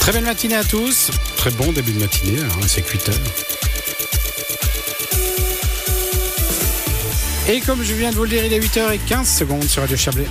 Très belle matinée à tous. Très bon début de matinée, c'est 8h. Et comme je viens de vous le dire, il est 8h15 sur Radio Chablais.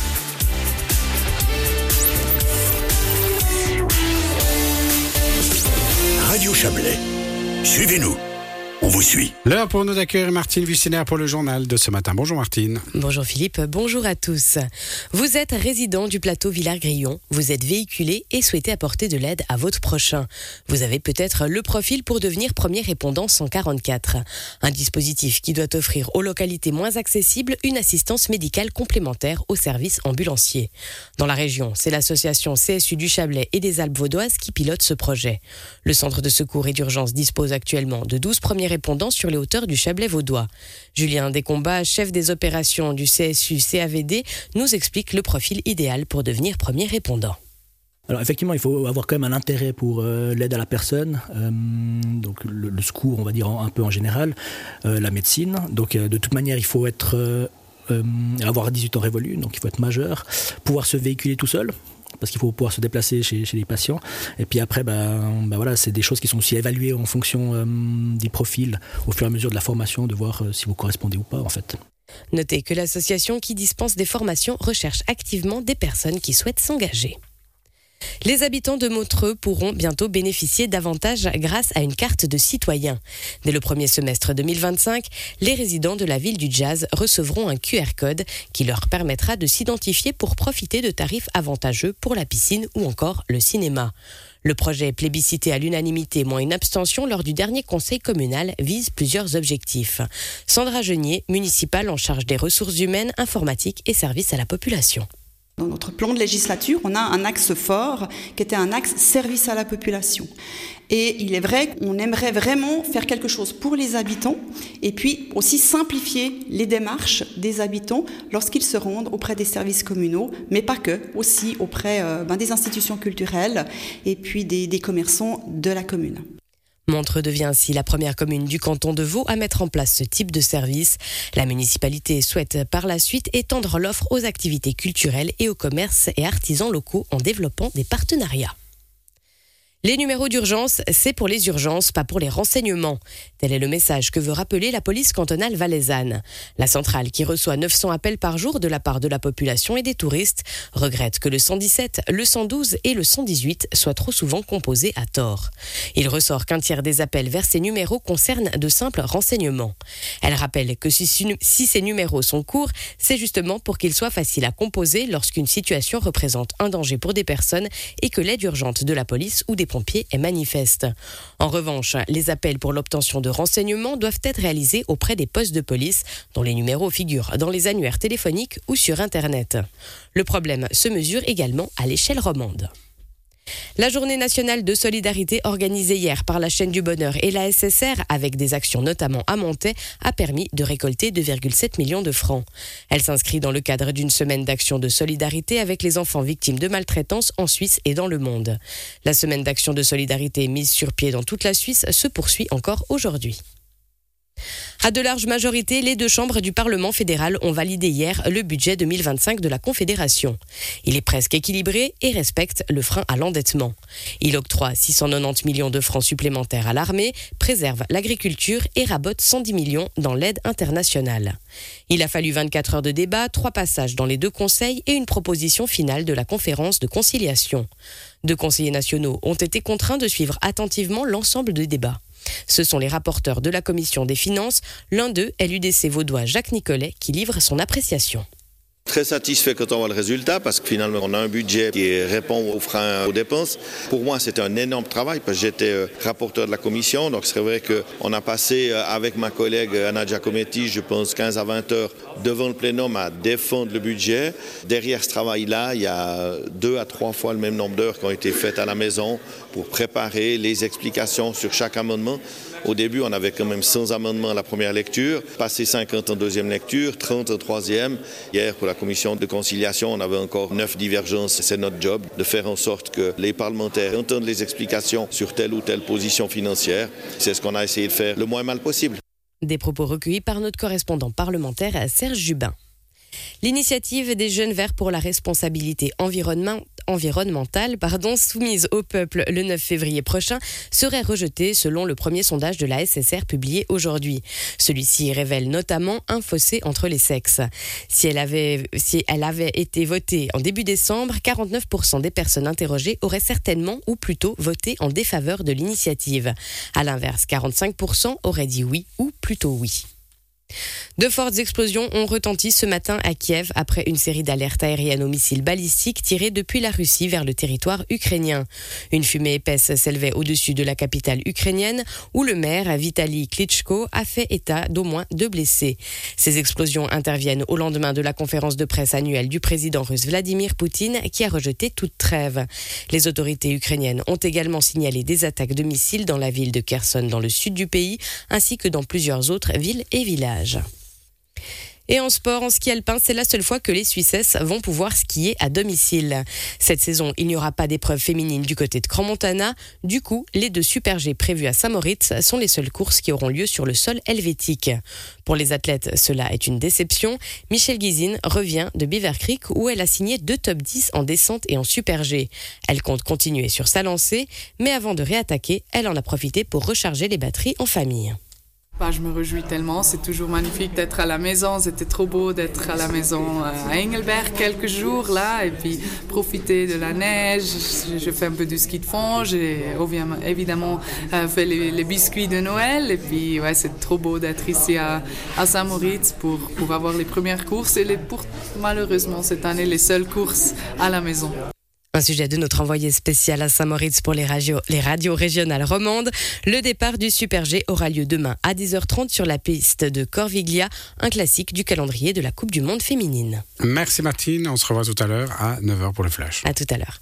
Radio Chablais. Suivez-nous. On vous suit. L'heure pour nous d'accueillir Martine Vucinaire pour le journal de ce matin. Bonjour Martine. Bonjour Philippe, bonjour à tous. Vous êtes résident du plateau Villars-Grillon, vous êtes véhiculé et souhaitez apporter de l'aide à votre prochain. Vous avez peut-être le profil pour devenir premier répondant 144. Un dispositif qui doit offrir aux localités moins accessibles une assistance médicale complémentaire aux services ambulanciers. Dans la région, c'est l'association CSU du Chablais et des Alpes vaudoises qui pilote ce projet. Le centre de secours et d'urgence dispose actuellement de 12 premiers répondants sur les hauteurs du Chablais vaudois. Julien Descombats, chef des opérations du CSU CAVD, nous explique le profil idéal pour devenir premier répondant. Alors effectivement, il faut avoir quand même un intérêt pour l'aide à la personne, donc le secours, on va dire un peu en général, la médecine. Donc de toute manière, il faut avoir 18 ans révolus, donc il faut être majeur, pouvoir se véhiculer tout seul, parce qu'il faut pouvoir se déplacer chez les patients. Et puis après, voilà, c'est des choses qui sont aussi évaluées en fonction du profil, au fur et à mesure de la formation, de voir si vous correspondez ou pas en fait. Notez que l'association qui dispense des formations recherche activement des personnes qui souhaitent s'engager. Les habitants de Montreux pourront bientôt bénéficier d'avantages grâce à une carte de citoyen. Dès le premier semestre 2025, les résidents de la ville du Jazz recevront un QR code qui leur permettra de s'identifier pour profiter de tarifs avantageux pour la piscine ou encore le cinéma. Le projet plébiscité à l'unanimité moins une abstention lors du dernier conseil communal vise plusieurs objectifs. Sandra Genier, municipale en charge des ressources humaines, informatique et services à la population. Dans notre plan de législature, on a un axe fort qui était un axe service à la population. Et il est vrai qu'on aimerait vraiment faire quelque chose pour les habitants et puis aussi simplifier les démarches des habitants lorsqu'ils se rendent auprès des services communaux, mais pas que, aussi auprès des institutions culturelles et puis des commerçants de la commune. Montreux devient ainsi la première commune du canton de Vaud à mettre en place ce type de service. La municipalité souhaite par la suite étendre l'offre aux activités culturelles et aux commerces et artisans locaux en développant des partenariats. Les numéros d'urgence, c'est pour les urgences, pas pour les renseignements. Tel est le message que veut rappeler la police cantonale valaisanne. La centrale, qui reçoit 900 appels par jour de la part de la population et des touristes, regrette que le 117, le 112 et le 118 soient trop souvent composés à tort. Il ressort qu'un tiers des appels vers ces numéros concernent de simples renseignements. Elle rappelle que si ces numéros sont courts, c'est justement pour qu'ils soient faciles à composer lorsqu'une situation représente un danger pour des personnes et que l'aide urgente de la police ou des pompiers est manifeste. En revanche, les appels pour l'obtention de renseignements doivent être réalisés auprès des postes de police dont les numéros figurent dans les annuaires téléphoniques ou sur Internet. Le problème se mesure également à l'échelle romande. La journée nationale de solidarité organisée hier par la chaîne du bonheur et la SSR, avec des actions notamment à Montaix, a permis de récolter 2,7 millions de francs. Elle s'inscrit dans le cadre d'une semaine d'action de solidarité avec les enfants victimes de maltraitance en Suisse et dans le monde. La semaine d'action de solidarité mise sur pied dans toute la Suisse se poursuit encore aujourd'hui. À de larges majorités, les deux chambres du Parlement fédéral ont validé hier le budget 2025 de la Confédération. Il est presque équilibré et respecte le frein à l'endettement. Il octroie 690 millions de francs supplémentaires à l'armée, préserve l'agriculture et rabote 110 millions dans l'aide internationale. Il a fallu 24 heures de débat, 3 passages dans les deux conseils et une proposition finale de la conférence de conciliation. 2 conseillers nationaux ont été contraints de suivre attentivement l'ensemble des débats. Ce sont les rapporteurs de la commission des finances. L'un d'eux est l'UDC vaudois Jacques Nicolet qui livre son appréciation. Très satisfait quand on voit le résultat parce que finalement on a un budget qui répond aux freins aux dépenses. Pour moi c'était un énorme travail parce que j'étais rapporteur de la commission, donc c'est vrai qu'on a passé avec ma collègue Anna Giacometti je pense 15 à 20 heures devant le plénum à défendre le budget. Derrière ce travail-là il y a 2 à 3 fois le même nombre d'heures qui ont été faites à la maison pour préparer les explications sur chaque amendement. Au début, on avait quand même 100 amendements à la première lecture, passé 50 en deuxième lecture, 30 en troisième. Hier, pour la commission de conciliation, on avait encore 9 divergences. C'est notre job de faire en sorte que les parlementaires entendent les explications sur telle ou telle position financière. C'est ce qu'on a essayé de faire le moins mal possible. Des propos recueillis par notre correspondant parlementaire Serge Jubin. L'initiative des Jeunes Verts pour la responsabilité environnementale, soumise au peuple le 9 février prochain, serait rejetée selon le premier sondage de la SSR publié aujourd'hui. Celui-ci révèle notamment un fossé entre les sexes. Si elle avait été votée en début décembre, 49% des personnes interrogées auraient certainement ou plutôt voté en défaveur de l'initiative. À l'inverse, 45% auraient dit oui ou plutôt oui. De fortes explosions ont retenti ce matin à Kiev après une série d'alertes aériennes aux missiles balistiques tirés depuis la Russie vers le territoire ukrainien. Une fumée épaisse s'élevait au-dessus de la capitale ukrainienne où le maire Vitali Klitschko a fait état d'au moins 2 blessés. Ces explosions interviennent au lendemain de la conférence de presse annuelle du président russe Vladimir Poutine qui a rejeté toute trêve. Les autorités ukrainiennes ont également signalé des attaques de missiles dans la ville de Kherson dans le sud du pays ainsi que dans plusieurs autres villes et villages. Et en sport, en ski alpin, c'est la seule fois que les Suissesses vont pouvoir skier à domicile. Cette saison, il n'y aura pas d'épreuve féminine du côté de Crans-Montana. Du coup, les 2 Super G prévus à Saint-Moritz sont les seules courses qui auront lieu sur le sol helvétique. Pour les athlètes, cela est une déception. Michelle Guizine revient de Beaver Creek où elle a signé 2 top 10 en descente et en Super G. Elle compte continuer sur sa lancée, mais avant de réattaquer, elle en a profité pour recharger les batteries en famille. Je me réjouis tellement, c'est toujours magnifique d'être à la maison, c'était trop beau d'être à la maison à Engelberg quelques jours là et puis profiter de la neige, je fais un peu de ski de fond, j'ai évidemment fait les biscuits de Noël et puis c'est trop beau d'être ici à Saint-Moritz pour avoir les premières courses et malheureusement cette année les seules courses à la maison. Un sujet de notre envoyé spécial à Saint-Moritz pour les radios régionales romandes. Le départ du Super G aura lieu demain à 10h30 sur la piste de Corviglia, un classique du calendrier de la Coupe du Monde féminine. Merci Martine, on se revoit tout à l'heure à 9h pour le Flash. À tout à l'heure.